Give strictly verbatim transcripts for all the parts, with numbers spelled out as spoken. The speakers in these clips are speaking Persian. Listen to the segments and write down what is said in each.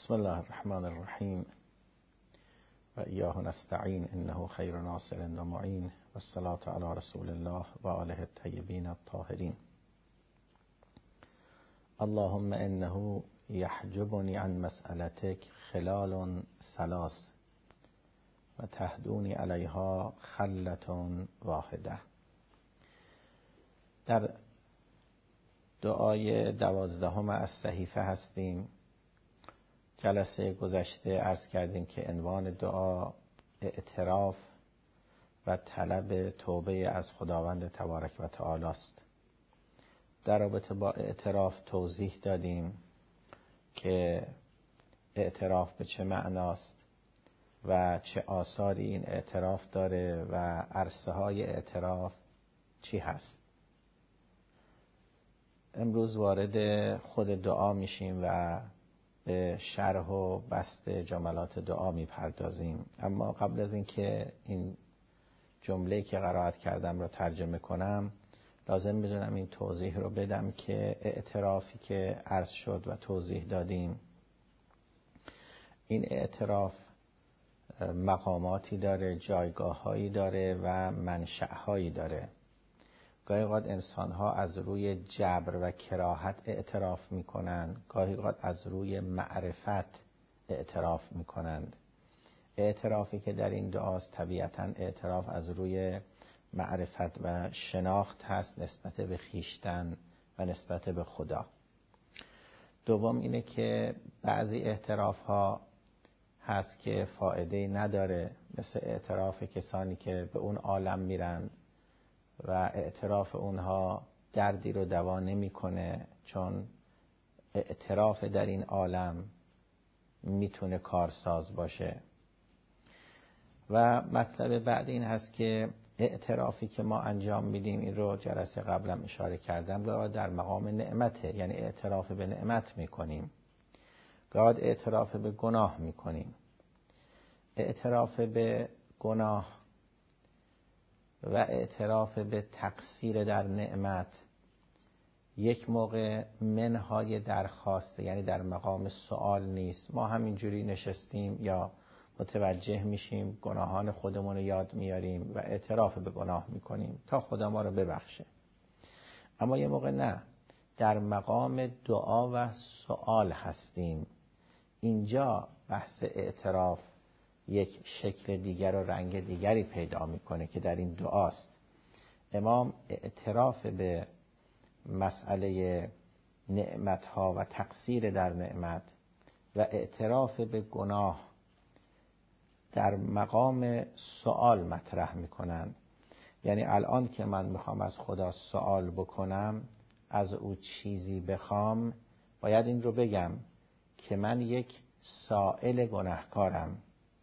بسم الله الرحمن الرحیم و ایاه نستعین انه خیر ناصر و معین و الصلاة علی رسول الله و آله الطیبین الطاهرین. اللهم انه یحجبنی عن مسألتک خلال ثلاث و تهدونی علیها خلة واحده. در دعای دوازدهم از صحیفه هستیم. جلسه گذشته عرض کردیم که عنوان دعا اعتراف و طلب توبه از خداوند تبارک و تعالی است. در رابطه با اعتراف توضیح دادیم که اعتراف به چه معناست و چه آثاری این اعتراف داره و عرصه های اعتراف چی هست. امروز وارد خود دعا میشیم و به شرح و بسط جملات دعا میپردازیم. اما قبل از اینکه این جمله که قرائت کردم رو ترجمه کنم، لازم میدونم این توضیح رو بدم که اعترافی که عرض شد و توضیح دادیم، این اعتراف مقاماتی داره، جایگاه‌هایی داره و منشأ‌هایی داره. گاهی اوقات انسان‌ها از روی جبر و کراهت اعتراف می‌کنند، گاهی اوقات از روی معرفت اعتراف می‌کنند. اعترافی که در این دعاست طبیعتاً اعتراف از روی معرفت و شناخت هست نسبت به خویشتن و نسبت به خدا. دوم اینه که بعضی اعتراف‌ها هست که فایده نداره، مثل اعتراف کسانی که به اون عالم میرند و اعتراف اونها دردی رو دوا نمیکنه، چون اعتراف در این عالم میتونه کارساز باشه. و مطلب بعد این هست که اعترافی که ما انجام میدیم، این رو جلسه قبلم اشاره کردم، گاهی در مقام نعمته، یعنی اعتراف به نعمت میکنیم، گاهی اعتراف به گناه میکنیم. اعتراف به گناه و اعتراف به تقصیر در نعمت یک موقع منهای درخواسته، یعنی در مقام سوال نیست. ما همینجوری نشستیم یا متوجه میشیم گناهان خودمون رو یاد میاریم و اعتراف به گناه میکنیم تا خدا ما رو ببخشه. اما یه موقع نه، در مقام دعا و سوال هستیم. اینجا بحث اعتراف یک شکل دیگر و رنگ دیگری پیدا میکنه که در این دعاست. امام اعتراف به مسئله نعمتها و تقصیر در نعمت و اعتراف به گناه در مقام سوال مطرح میکنن. یعنی الان که من میخوام از خدا سوال بکنم، از او چیزی بخوام، باید این رو بگم که من یک سائل گناهکارم،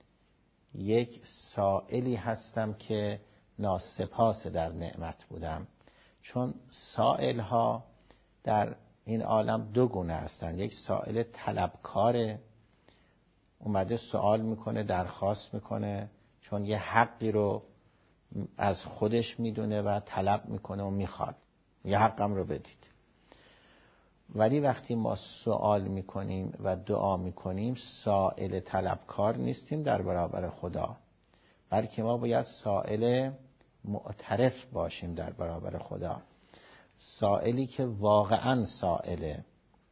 یک سائلی هستم که ناسپاس در نعمت بودم. چون سائل ها در این عالم دو گونه هستن. یک سائل طلبکاره، اومده سوال میکنه، درخواست میکنه، چون یه حقی رو از خودش میدونه و طلب میکنه و میخواد، یه حقم رو بدید. ولی وقتی ما سوال میکنیم و دعا میکنیم، سائل طلبکار نیستیم در برابر خدا، بلکه ما باید سائل معترف باشیم در برابر خدا، سائلی که واقعا سائله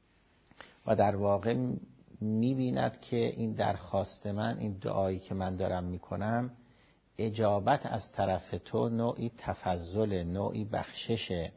و در واقع میبیند که این درخواست من، این دعایی که من دارم میکنم، اجابت از طرف تو نوعی تفضل، نوعی بخشش،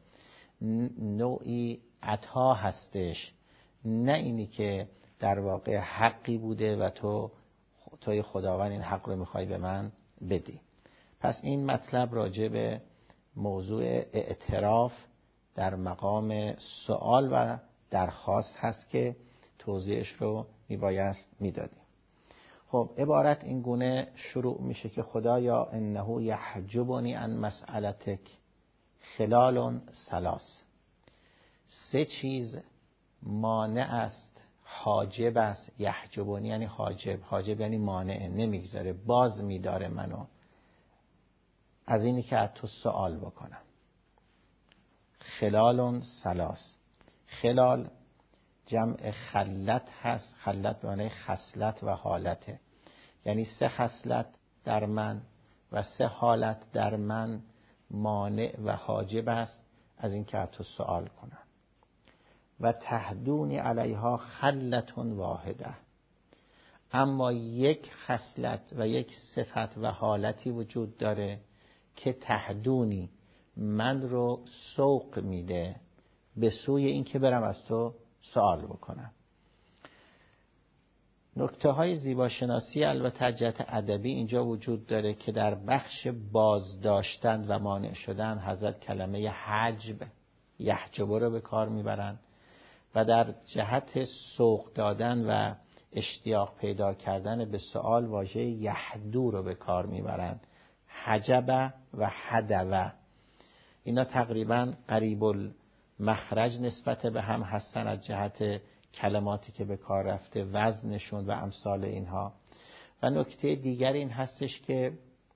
نوعی عطا هستش، نه اینی که در واقع حقی بوده و تو توی خداوند این حق رو میخوای به من بدی. پس این مطلب راجع به موضوع اعتراف در مقام سوال و درخواست هست که توضیحش رو میبایست میدادیم. خب عبارت این گونه شروع میشه که خدایا انه یحجبنی عن مسئلتک خلال ثلاث. سه چیز مانع است، حاجب است. یحجبنی یعنی حاجب، حاجب یعنی مانع، نمیگذاره، باز میداره منو از اینی که از تو سوال بکنم. خلال ثلاث. خلال جمع خلت هست. خلت به معنی خصلت و حالته، یعنی سه خصلت در من و سه حالت در من مانع و حاجب است از این که تو سوال کنم. و تهدونی علیها خلتون واحده، اما یک خصلت و یک صفت و حالتی وجود داره که تهدونی من رو سوق میده به سوی این که برم از تو سوال بکنم. نکته های زیباشناسی البته جهت ادبی اینجا وجود داره که در بخش بازداشتن و مانع شدن حضرت کلمه حجب یحجب رو به کار میبرن و در جهت سوق دادن و اشتیاق پیدا کردن به سوال واژه یحدو رو به کار میبرن. حجب و حدو اینا تقریبا قریب المخرج نسبت به هم هستن از جهت کلماتی که به کار رفته، وزنشون و امثال اینها. و نکته دیگر این هستش که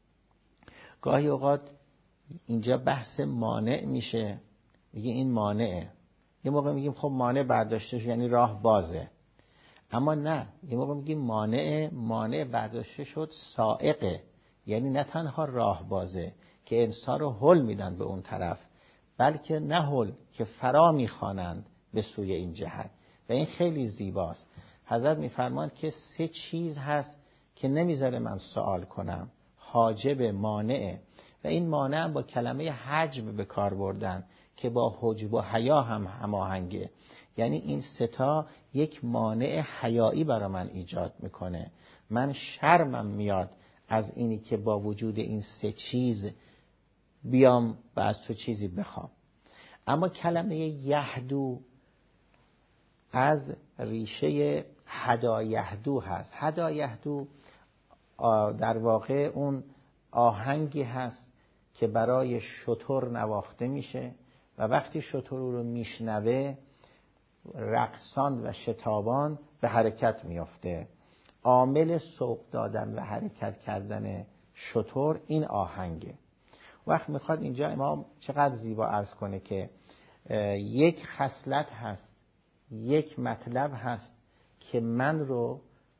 گاهی اوقات اینجا بحث مانع میشه، میگه این مانعه، یه موقع میگیم خب مانع برداشته شد یعنی راه بازه، اما نه، یه موقع میگیم مانع مانع برداشته شد سائقه، یعنی نه تنها راه بازه که انسان رو هل میدن به اون طرف، بلکه نه هل که فرا میخوانند به سوی این جهت. و این خیلی زیباست. حضرت میفرماند که سه چیز هست که نمیذاره من سوال کنم، حاجب، مانع. و این مانع با کلمه حجب به کار بردن که با حجب و حیا هم هماهنگه، یعنی این ستا یک مانع حیایی برای من ایجاد میکنه. من شرمم میاد از اینی که با وجود این سه چیز بیام و از تو چیزی بخوام. اما کلمه یهدو از ریشه هدا یهدو هست. هدا یهدو در واقع اون آهنگی هست که برای شتر نواخته میشه و وقتی شتر رو میشنوه رقصان و شتابان به حرکت میافته. عامل سوق دادن و حرکت کردن شتر این آهنگه. وقت میخواد اینجا امام چقدر زیبا عرض کنه که یک خصلت هست، یک مطلب هست که من رو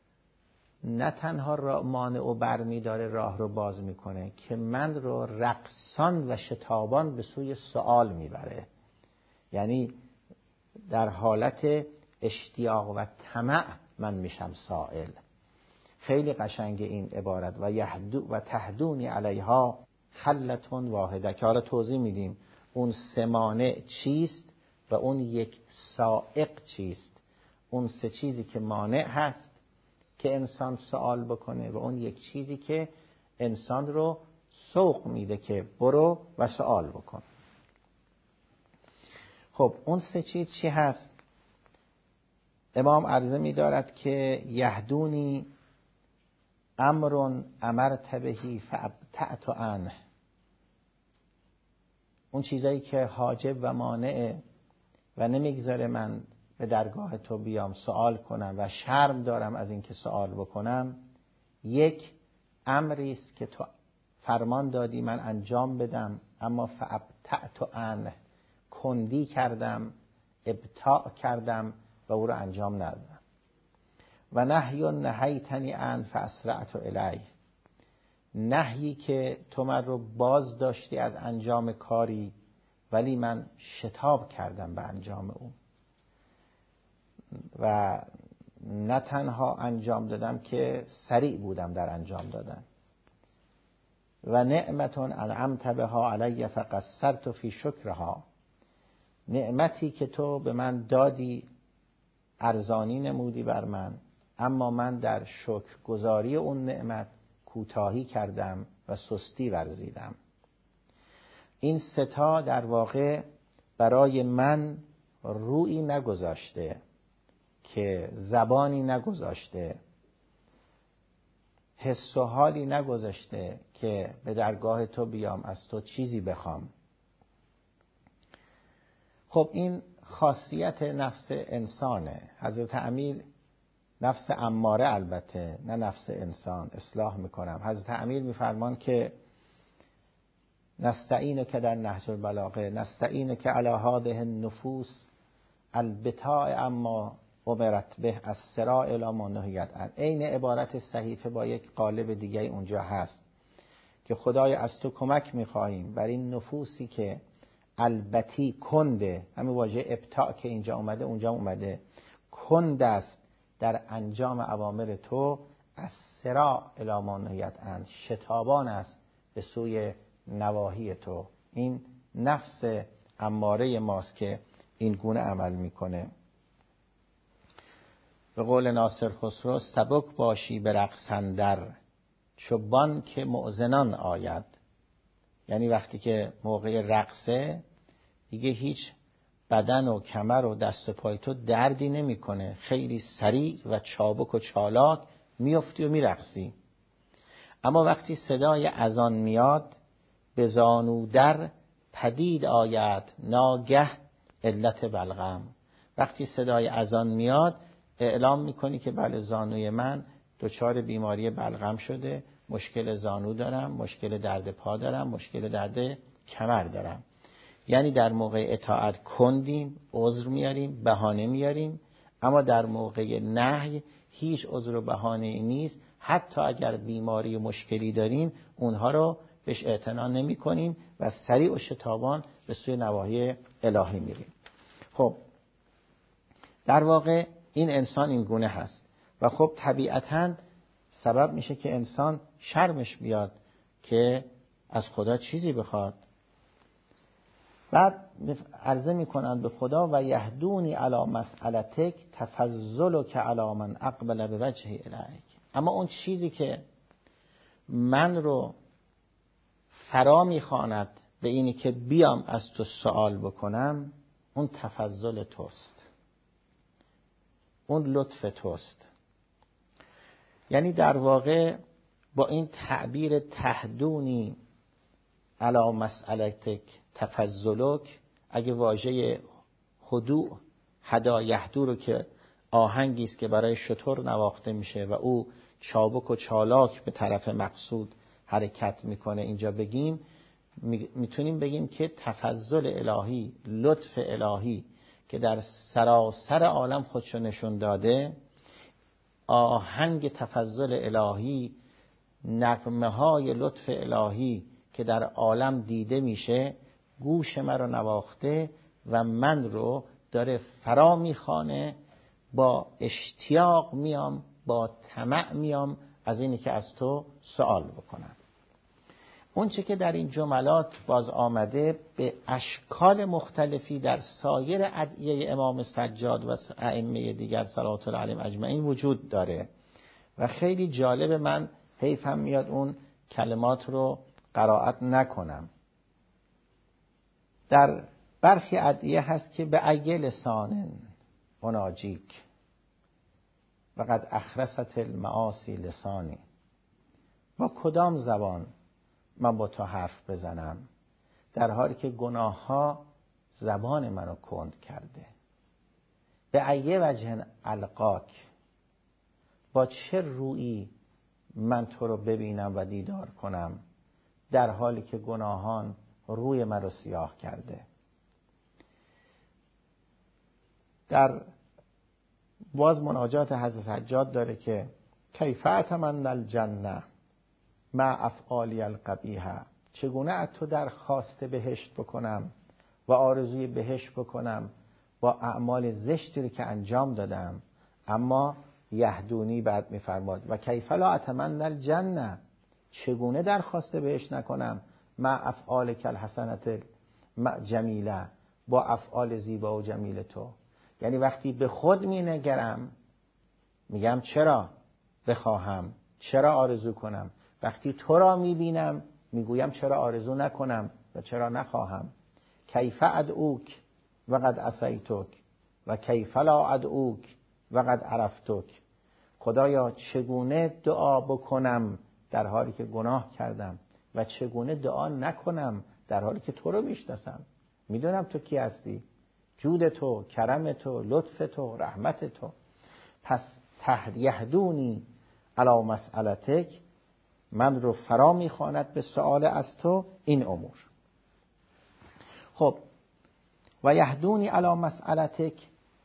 نه تنها مانع و برمی داره راه رو باز میکنه، که من رو رقصان و شتابان به سوی سؤال میبره. یعنی در حالت اشتیاق و طمع من میشم سائل. خیلی قشنگ این عبارت. و یهدو و تهدونی علیها خلتون واحده، که حالا توضیح میدیم اون سه مانع چیست و اون یک سائق چیست. اون سه چیزی که مانع هست که انسان سوال بکنه و اون یک چیزی که انسان رو سوق میده که برو و سوال بکن. خب اون سه چیز چی هست؟ امام عرضه می‌دارد که یهدونی امرون امرت بهی فابتعت عنه. اون چیزایی که حاجب و مانعه و نمیگذاره من به درگاه تو بیام سوال کنم و شرم دارم از این که سوال بکنم. یک امری است که تو فرمان دادی من انجام بدم، اما فابتعت عنه، کندی کردم، ابتاع کردم و او رو انجام ندادم. و نهی نهیتنی عنه فاسرعت الیه، نهی که تو من رو باز داشتی از انجام کاری ولی من شتاب کردم به انجام اون و نه تنها انجام دادم که سریع بودم در انجام دادن. و نعمتون انعمت بها علی فقصرت فی شکرها، نعمتی که تو به من دادی ارزانی نمودی بر من، اما من در شکر گزاری اون نعمت کوتاهی کردم و سستی ورزیدم. این ستا در واقع برای من رویی نگذاشته، که زبانی نگذاشته، حس و حالی نگذاشته که به درگاه تو بیام از تو چیزی بخوام. خب این خاصیت نفس انسانه. حضرت امیر نفس اماره، البته نه نفس انسان، اصلاح میکنم. حضرت امیر میفرمان که نستعینک در نهج البلاغه، نستعینک علی هذه النفوس البتاع اما امرت به از صراع الی ما نهیت عنه. عین عبارت صحیفه با یک قالب دیگه اونجا هست که خدای از تو کمک میخواهیم بر این نفوسی که البتی کنده، همین واژه ابتاع که اینجا اومده اونجا اومده، کند است در انجام اوامر تو، از صراع الی ما نهیت عنه، شتابان است به سوی نواهی تو. این نفس اماره ماست که این گونه عمل میکنه. به قول ناصر خسرو سبک باشی به رقص اندر، چو بانگ مؤذنان آید. یعنی وقتی که موقع رقصه دیگه هیچ بدن و کمر و دست و پای تو دردی نمیکنه، خیلی سریع و چابک و چالاک میافتی و میرقصی. اما وقتی صدای اذان میاد به زانو در پدید آید ناگه علت بلغم. وقتی صدای اذان میاد اعلام میکنی که بله زانوی من دچار بیماری بلغم شده، مشکل زانو دارم، مشکل درد پا دارم، مشکل درد کمر دارم. یعنی در موقع اطاعت کندیم، عذر میاریم، بهانه میاریم، اما در موقع نهی هیچ عذر و بهانه نیست. حتی اگر بیماری و مشکلی داریم اونها رو بهش اعتنا نمی کنیم و سریع و شتابان به سوی نواهی الهی میریم. خب در واقع این انسان این گونه هست و خب طبیعتاً سبب میشه که انسان شرمش بیاد که از خدا چیزی بخواد. بعد عرضه میکنند به خدا و یهدونی علی مسئلتک تفضلک علی من اقبل به وجه الیک. اما اون چیزی که من رو فرا میخواند به اینی که بیام از تو سوال بکنم، اون تفضل توست، اون لطف توست. یعنی در واقع با این تعبیر تهدونی علی مسئلتک تفضلک، اگه واژه هدوء هدا یهدو رو که آهنگی است که برای شتر نواخته میشه و او چابک و چالاک به طرف مقصود حرکت میکنه اینجا بگیم، میتونیم بگیم که تفضل الهی، لطف الهی که در سراسر عالم خودشو نشون داده، آهنگ تفضل الهی، نغمه های لطف الهی که در عالم دیده میشه، گوش من رو نواخته و من رو داره فرا میخوانه. با اشتیاق میام، با طمع میام از اینی که از تو سوال بکنم. اون چه که در این جملات باز آمده به اشکال مختلفی در سایر ادعیه امام سجاد و ائمه دیگر صلوات الله علیهم اجمعین وجود داره و خیلی جالب. من حیفم میاد اون کلمات رو قرائت نکنم. در برخی ادعیه هست که به ای لسان اناجیک و قد اخرست المعاصی لسانی. با کدام زبان من با تو حرف بزنم در حالی که گناه ها زبان منو کند کرده؟ به ای وجه القاک، با چه رویی من تو رو ببینم و دیدار کنم در حالی که گناهان روی من رو سیاه کرده؟ در باز مناجات حضرت حجاج داره که کیف اتمنی الجنه مع افعالی القبیحه، چگونه از تو درخواست بهشت بکنم و آرزوی بهشت بکنم با اعمال زشتی رو که انجام دادم. اما یهدونی بعد میفرماد و کیف لا اتمنی الجنه، چگونه درخواست بهشت نکنم مع افعال کالحسنة جمیله، با افعال زیبا و جمیل تو. یعنی وقتی به خود می نگرم میگم چرا بخواهم، چرا آرزو کنم. وقتی تو را می بینم میگویم چرا آرزو نکنم و چرا نخواهم. کیف ادعوک و قد عصیتک و کیف لا ادعوک و قد عرفتک. خدایا چگونه دعا بکنم در حالی که گناه کردم و چگونه دعا نکنم در حالی که تو رو میشناسم، میدونم تو کی هستی، جود تو، کرم تو، لطف تو، رحمت تو. پس یهدونی علی مسئلتک، من رو فرا میخواند به سؤال از تو این امور. خب و یهدونی علی مسئلتک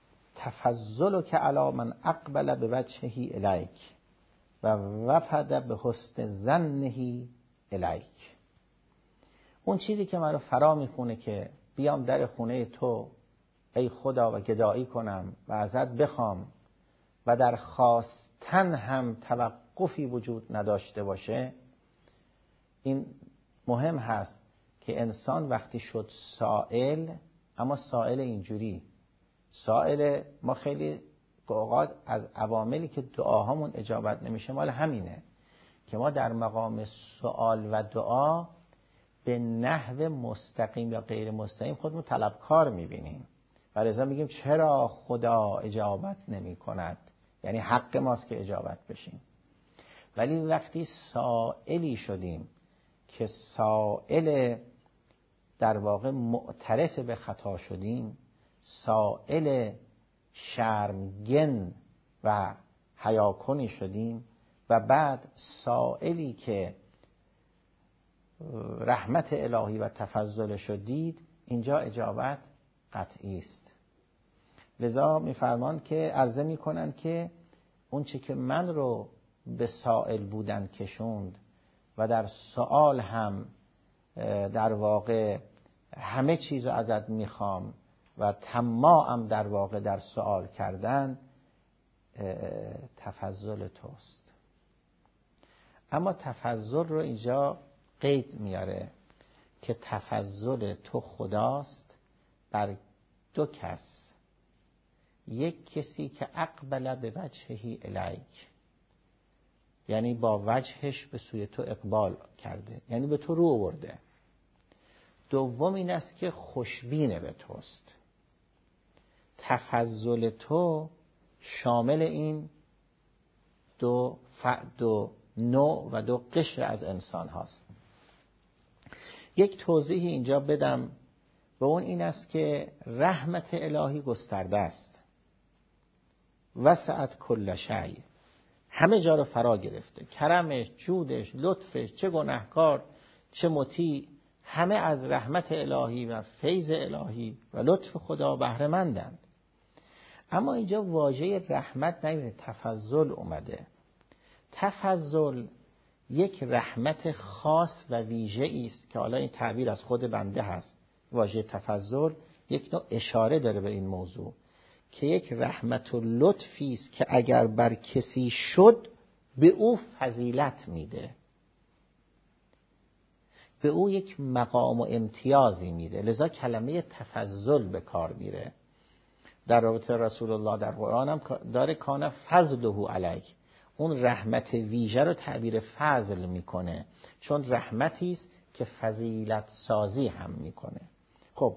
تفضل که علی من اقبل به وجهه الیک و وفد به حسن ظنه الیک. اون چیزی که من رو فرا میخونه که بیام در خونه تو ای خدا و گدایی کنم و ازت بخوام و در خواستن هم توقفی وجود نداشته باشه، این مهم هست که انسان وقتی شد سائل، اما سائل اینجوری، سائل ما خیلی اوقات از عواملی که دعاهامون اجابت نمیشه مال همینه که ما در مقام سوال و دعا به نحو مستقیم یا غیر مستقیم خودمون طلبکار میبینیم و لذا میگیم چرا خدا اجابت نمی کند، یعنی حق ماست که اجابت بشیم. ولی وقتی سائلی شدیم که سائل در واقع معترف به خطا شدیم، سائل شرمگن و حیاکنی شدیم و بعد سائلی که رحمت الهی و تفضل شدید، اینجا اجابت قطعی است. لذا میفرمان که عرضه میکنن که اون چی که من رو به سائل بودن کشوند و در سؤال هم در واقع همه چیز رو ازت میخوام و طماعم در واقع در سؤال کردن، تفضل توست. اما تفضل رو اینجا قید میاره که تفضل تو خداست بر دو کس، یک کسی که اقبل به وجهه الیک، یعنی با وجهش به سوی تو اقبال کرده، یعنی به تو رو آورده. دوم این است که خوشبینه به توست. تفضل تو شامل این دو ف... دو نوع و دو قشر از انسان هاست. یک توضیحی اینجا بدم و اون این است که رحمت الهی گسترده است، وسعت کل شیء، همه جا رو فرا گرفته. کرمش، جودش، لطفش، چه گناهکار چه مطیع، همه از رحمت الهی و فیض الهی و لطف خدا بهره مندند. اما اینجا واژه رحمت نمیده، تفضل اومده. تفضل یک رحمت خاص و ویژه است که حالا این تعبیر از خود بنده هست. واژه تفضل یک نوع اشاره داره به این موضوع که یک رحمت و لطفی است که اگر بر کسی شد به او فضیلت میده، به او یک مقام و امتیازی میده. لذا کلمه تفضل به کار میره. در رابطه رسول الله در قرآن هم داره کان فضله علیک، اون رحمت ویژه رو تعبیر فضل میکنه، چون رحمتی است که فضیلت سازی هم میکنه. خب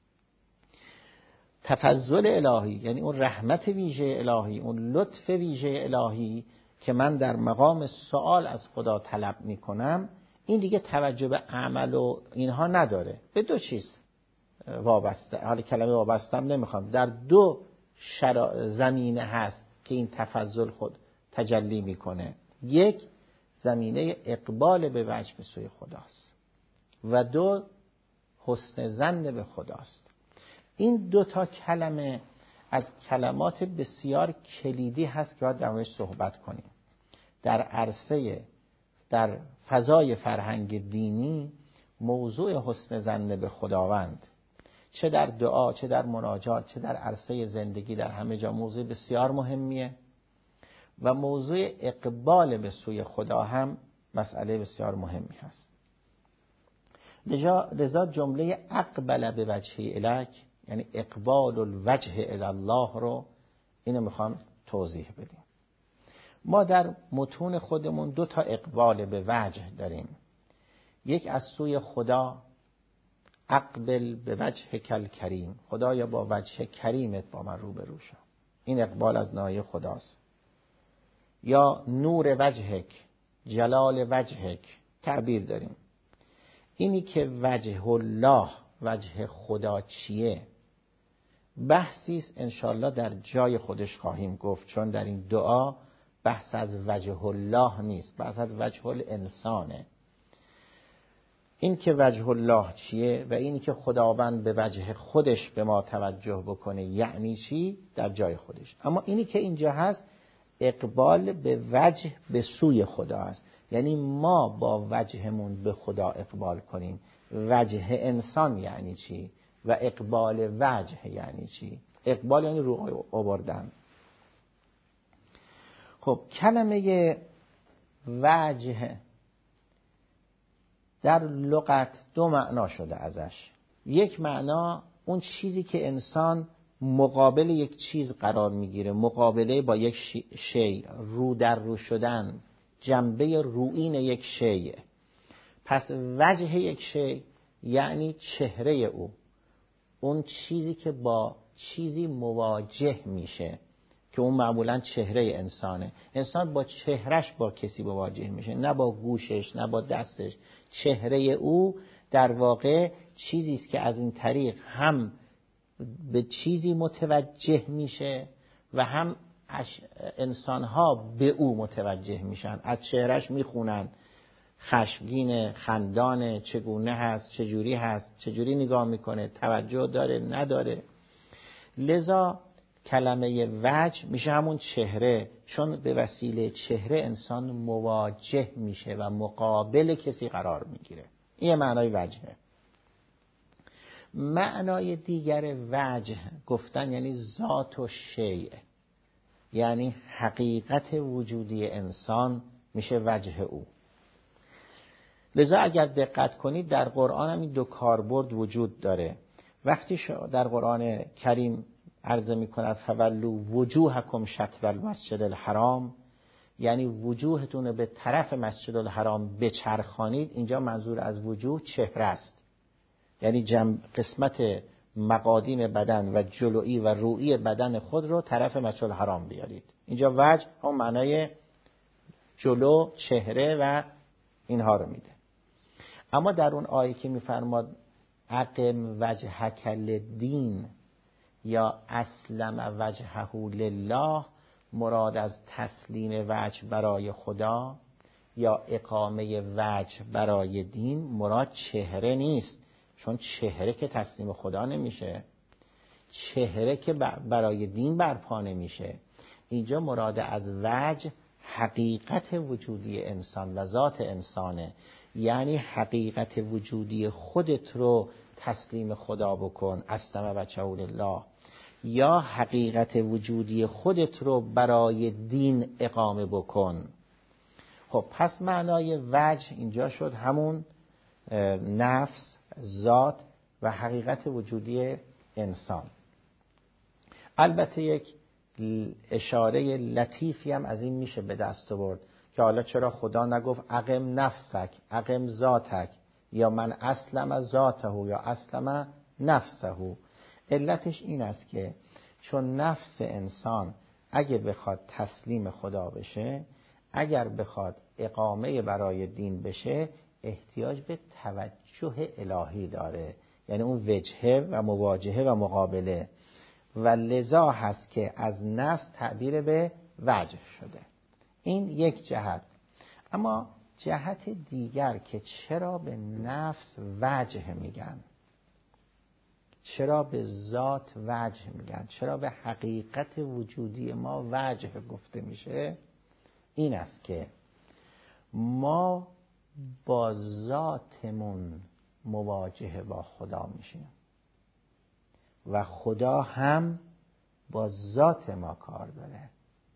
تفضل الهی یعنی اون رحمت ویژه الهی، اون لطف ویژه الهی که من در مقام سوال از خدا طلب میکنم، این دیگه توجه به عمل و اینها نداره، به دو چیز وابسته. حالا کلمه وابسته هم نمیخوام، در دو شرا... زمینه هست که این تفضل خود تجلی میکنه. یک، زمینه اقبال به وجه به سوی خداست و دو، حسن ظن به خداست. این دو تا کلمه از کلمات بسیار کلیدی هست که باید در موردش صحبت کنیم. در عرصه در فضای فرهنگ دینی موضوع حسن ظن به خداوند، چه در دعا، چه در مناجات، چه در عرصه زندگی، در همه جا موضوع بسیار مهمیه و موضوع اقبال به سوی خدا هم مسئله بسیار مهمی هست. لذا جمله اقبل به وجهه الیک یعنی اقبال الوجه الی الله رو اینو میخوام توضیح بدیم. ما در متون خودمون دو تا اقبال به وجه داریم. یک از سوی خدا، اقبل به وجه کل کریم، خدایا با وجه کریمت با من روبرو شو، این اقبال از ناحیه خداست. یا نور وجهک، جلال وجهک تعبیر داریم. اینی که وجه الله، وجه خدا چیه، بحثی است انشالله در جای خودش خواهیم گفت، چون در این دعا بحث از وجه الله نیست، بحث از وجه الانسانه. این که وجه الله چیه و این که خداوند به وجه خودش به ما توجه بکنه یعنی چی در جای خودش. اما اینی که اینجا هست اقبال به وجه به سوی خدا است، یعنی ما با وجهمون به خدا اقبال کنیم. وجه انسان یعنی چی و اقبال وجه یعنی چی؟ اقبال یعنی رو آوردن. خب کلمه وجه در لغت دو معنا شده ازش. یک معنا اون چیزی که انسان مقابل یک چیز قرار میگیره، مقابله با یک شی، رو در رو شدن، جنبه رویین یک شیء. پس وجه یک شی یعنی چهره او، اون چیزی که با چیزی مواجه میشه که اون معمولا چهره انسانه. انسان با چهرش با کسی مواجه میشه، نه با گوشش نه با دستش. چهره او در واقع چیزی است که از این طریق هم به چیزی متوجه میشه و هم انسانها به او متوجه میشن، از چهرش میخونن خشمگین، خندان، چگونه هست، چجوری هست، چجوری نگاه میکنه، توجه داره نداره. لذا کلمه وجه میشه همون چهره، چون به وسیله چهره انسان مواجه میشه و مقابل کسی قرار میگیره. این معنای وجهه. معنای دیگر وجه گفتن یعنی ذات و شیء، یعنی حقیقت وجودی انسان میشه وجه او. لذا اگر دقت کنید در قرآن هم این دو کاربرد وجود داره. وقتی در قرآن کریم عرضه میکند فولوا وجوهکم شطر المسجد الحرام، یعنی وجوهتون به طرف مسجد الحرام بچرخانید، اینجا منظور از وجوه چهره است، یعنی جنب قسمت مقادیم بدن و جلویی و رویی بدن خود رو طرف مسجد الحرام بیارید. اینجا وجه هم معنای جلو، چهره و اینها رو میده. اما در اون آیه که میفرماد اقم وجهک للدین یا اسلم وجهه لله، مراد از تسلیم وجه برای خدا یا اقامه وجه برای دین مراد چهره نیست، چون چهره که تسلیم خدا نمیشه، چهره که برای دین برپا نمیشه. اینجا مراد از وجه حقیقت وجودی انسان و ذات انسانه، یعنی حقیقت وجودی خودت رو تسلیم خدا بکن، اسلم وجهه لله، یا حقیقت وجودی خودت رو برای دین اقامه بکن. خب پس معنای وجه اینجا شد همون نفس، ذات و حقیقت وجودی انسان. البته یک اشاره لطیفی هم از این میشه به دست آورد که حالا چرا خدا نگفت اقم نفسک، اقم ذاتک، یا من اسلم ذاته یا اسلم نفسه. علتش این است که چون نفس انسان اگه بخواد تسلیم خدا بشه، اگر بخواد اقامه برای دین بشه، احتیاج به توجه الهی داره، یعنی اون وجهه و مواجهه و مقابله، و لذا هست که از نفس تعبیر به وجه شده. این یک جهت. اما جهت دیگر که چرا به نفس وجه میگن، چرا به ذات وجه میگن، چرا به حقیقت وجودی ما وجه گفته میشه، این است که ما با ذاتمون مواجه با خدا میشیم و خدا هم با ذات ما کار داره،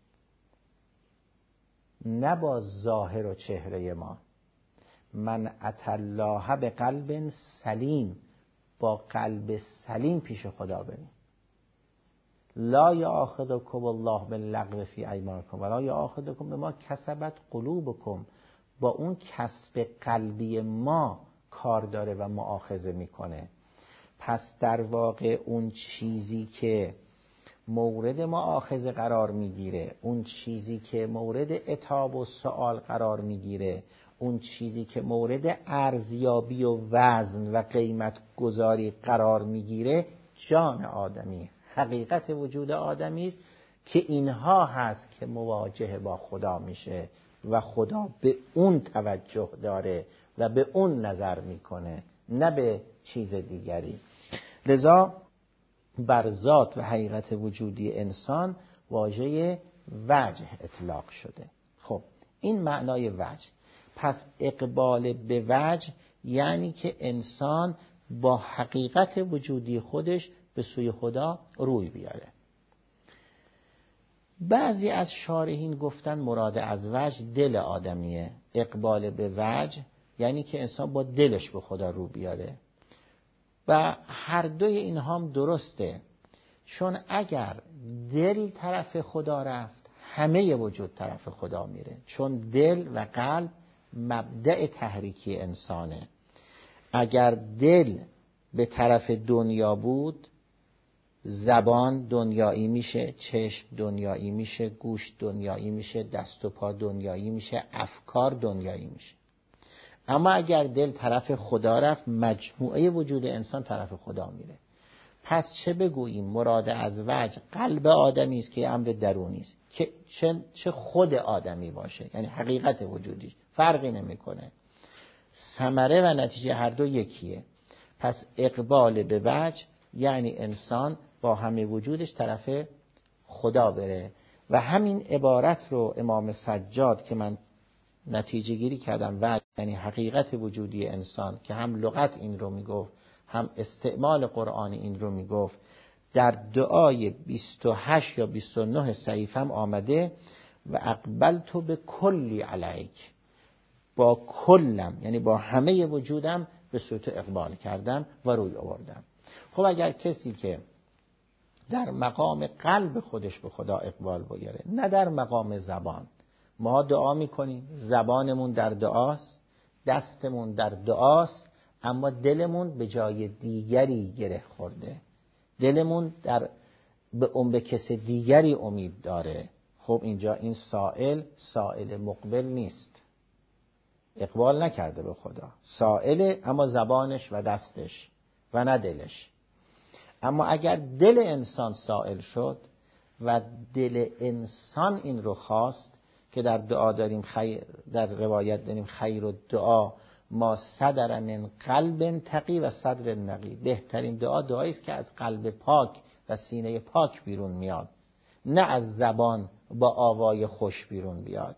نه با ظاهر و چهره ما. من اتى الله به قلب سلیم، با قلب سلیم پیش خدا بریم. لا یآخذکم الله باللغو فی ایمانکم ولا یآخذکم بما کسبت قلوبکم، با اون کسب قلبی ما کار داره و مؤاخذه میکنه. پس در واقع اون چیزی که مورد مؤاخذه قرار میگیره، اون چیزی که مورد عتاب و سؤال قرار میگیره، اون چیزی که مورد ارزیابی و وزن و قیمت گذاری قرار میگیره، جان آدمی، حقیقت وجود آدمی است که اینها هست که مواجه با خدا میشه و خدا به اون توجه داره و به اون نظر میکنه، نه به چیز دیگری. لذا بر ذات و حقیقت وجودی انسان واژه وجه اطلاق شده. خب این معنای وجه. پس اقبال به وجه یعنی که انسان با حقیقت وجودی خودش به سوی خدا روی بیاره. بعضی از شارحین گفتن مراد از وجه دل آدمیه. اقبال به وجه یعنی که انسان با دلش به خدا رو بیاره و هر دوی این هم درسته، چون اگر دل طرف خدا رفت همه وجود طرف خدا میره، چون دل و قلب مبدأ تحریکی انسانه. اگر دل به طرف دنیا بود، زبان دنیایی میشه، چشم دنیایی میشه، گوش دنیایی میشه، دست و پا دنیایی میشه، افکار دنیایی میشه. اما اگر دل طرف خدا رفت، مجموعه وجود انسان طرف خدا میره. پس چه بگوییم؟ مراد از وجه قلب آدمی است که امر درونی است، که چه چه خود آدمی باشه، یعنی حقیقت وجودیش فرقی نمیکنه. ثمره و نتیجه هر دو یکیه. پس اقبال به وجه یعنی انسان با همه وجودش طرف خدا بره. و همین عبارت رو امام سجاد که من نتیجه گیری کردم، وجه یعنی حقیقت وجودی انسان، که هم لغت این رو میگفت هم استعمال قرآن این رو میگفت، در دعای بیست و هشت یا بیست و نه صحیفم آمده و اقبلت به کلی علیک، با کلم یعنی با همه وجودم به سوی تو اقبال کردم و روی آوردم. خب اگر کسی که در مقام قلب خودش به خدا اقبال بیاره، نه در مقام زبان، ما دعا میکنیم، زبانمون در دعاست، دستمون در دعاست، اما دلمون به جای دیگری گره خورده، دلمون در به اون به کس دیگری امید داره. خب اینجا این سائل سائل مقبل نیست، اقبال نکرده به خدا، سائله اما زبانش و دستش و نه دلش. اما اگر دل انسان سائل شد و دل انسان این رو خواست، که در دعا داریم خیر، در روایت داریم خیر و دعا ما صدر من قلب تقی و صدر نقی، بهترین دعا دعایی است که از قلب پاک و سینه پاک بیرون میاد، نه از زبان با آوای خوش بیرون بیاد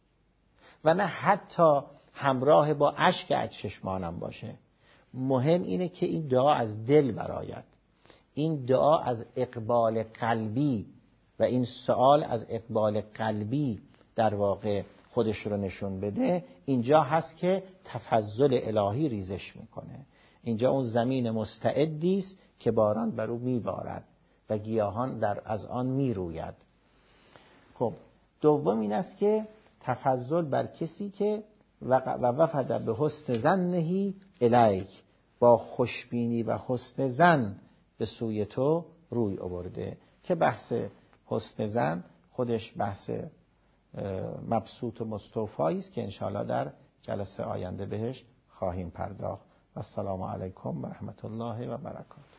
و نه حتی همراه با اشک از چشمانم باشه. مهم اینه که این دعا از دل برآید، این دعا از اقبال قلبی و این سوال از اقبال قلبی در واقع خودش رو نشون بده. اینجا هست که تفضل الهی ریزش میکنه، اینجا اون زمین مستعدی است که باران بر او میبارد و گیاهان در از آن میروید. خب دوم این است که تفضل بر کسی که و وفد به حسن ظنه الیک، با خوشبینی و حسن ظن به سوی تو روی آورده، که بحث حسن ظن خودش بحث مبسوط و مستوفایی است که انشاءالله در جلسه آینده بهش خواهیم پرداخت. السلام علیکم و رحمت الله و برکاته.